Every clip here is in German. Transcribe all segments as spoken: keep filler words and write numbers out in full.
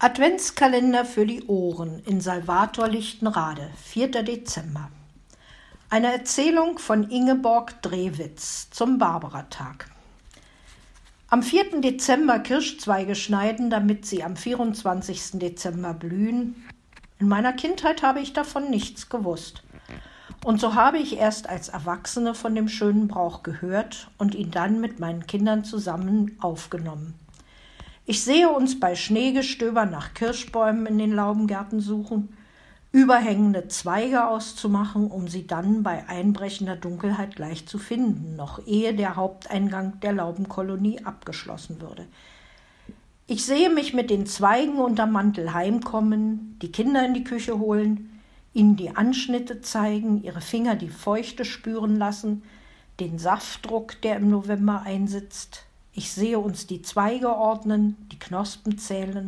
Adventskalender für die Ohren in Salvator-Lichtenrade, vierter Dezember. Eine Erzählung von Ingeborg Drewitz zum Barbaratag. Am vierten Dezember Kirschzweige schneiden, damit sie am vierundzwanzigsten Dezember blühen. In meiner Kindheit habe ich davon nichts gewusst. Und so habe ich erst als Erwachsene von dem schönen Brauch gehört und ihn dann mit meinen Kindern zusammen aufgenommen. Ich sehe uns bei Schneegestöber nach Kirschbäumen in den Laubengärten suchen, überhängende Zweige auszumachen, um sie dann bei einbrechender Dunkelheit gleich zu finden, noch ehe der Haupteingang der Laubenkolonie abgeschlossen würde. Ich sehe mich mit den Zweigen unterm Mantel heimkommen, die Kinder in die Küche holen, ihnen die Anschnitte zeigen, ihre Finger die Feuchte spüren lassen, den Saftdruck, der im November einsitzt. Ich sehe uns die Zweige ordnen, die Knospen zählen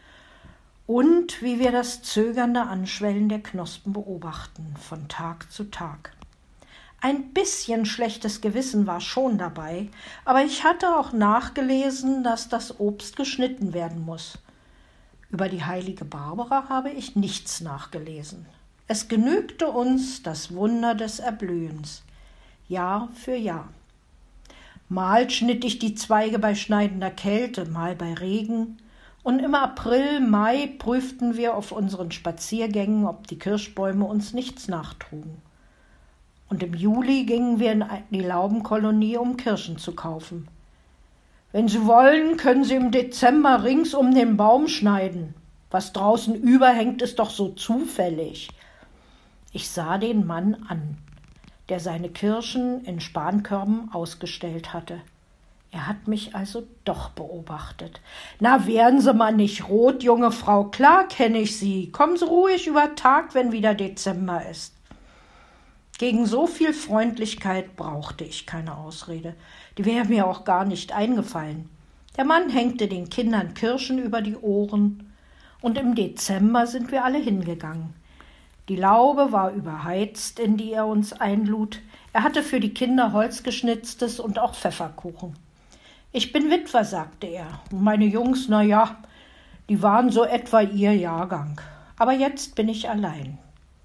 und wie wir das zögernde Anschwellen der Knospen beobachten, von Tag zu Tag. Ein bisschen schlechtes Gewissen war schon dabei, aber ich hatte auch nachgelesen, dass das Obst geschnitten werden muss. Über die heilige Barbara habe ich nichts nachgelesen. Es genügte uns das Wunder des Erblühens, Jahr für Jahr. Mal schnitt ich die Zweige bei schneidender Kälte, mal bei Regen. Und im April, Mai prüften wir auf unseren Spaziergängen, ob die Kirschbäume uns nichts nachtrugen. Und im Juli gingen wir in die Laubenkolonie, um Kirschen zu kaufen. Wenn Sie wollen, können Sie im Dezember rings um den Baum schneiden. Was draußen überhängt, ist doch so zufällig. Ich sah den Mann an, der seine Kirschen in Spankörben ausgestellt hatte. Er hat mich also doch beobachtet. »Na, werden Sie mal nicht rot, junge Frau, klar kenne ich Sie. Kommen Sie ruhig über Tag, wenn wieder Dezember ist.« Gegen so viel Freundlichkeit brauchte ich keine Ausrede. Die wäre mir auch gar nicht eingefallen. Der Mann hängte den Kindern Kirschen über die Ohren, und im Dezember sind wir alle hingegangen. Die Laube war überheizt, in die er uns einlud. Er hatte für die Kinder Holzgeschnitztes und auch Pfefferkuchen. »Ich bin Witwer«, sagte er, »und meine Jungs, na ja, die waren so etwa ihr Jahrgang. Aber jetzt bin ich allein.«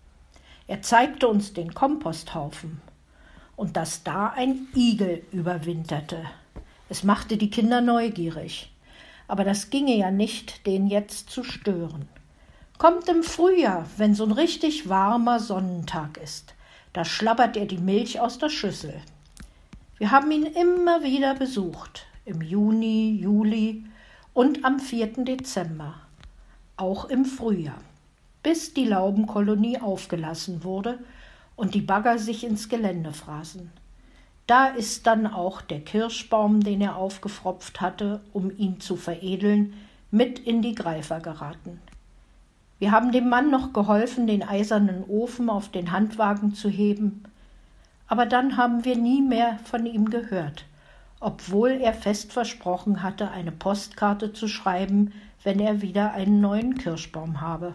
Er zeigte uns den Komposthaufen und dass da ein Igel überwinterte. Es machte die Kinder neugierig. Aber das ginge ja nicht, den jetzt zu stören. Kommt im Frühjahr, wenn so ein richtig warmer Sonnentag ist. Da schlabbert er die Milch aus der Schüssel. Wir haben ihn immer wieder besucht, im Juni, Juli und am vierten Dezember, auch im Frühjahr, bis die Laubenkolonie aufgelassen wurde und die Bagger sich ins Gelände fraßen. Da ist dann auch der Kirschbaum, den er aufgepfropft hatte, um ihn zu veredeln, mit in die Greifer geraten. Wir haben dem Mann noch geholfen, den eisernen Ofen auf den Handwagen zu heben, aber dann haben wir nie mehr von ihm gehört, obwohl er fest versprochen hatte, eine Postkarte zu schreiben, wenn er wieder einen neuen Kirschbaum habe.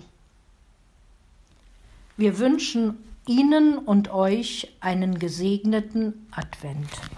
Wir wünschen Ihnen und euch einen gesegneten Advent.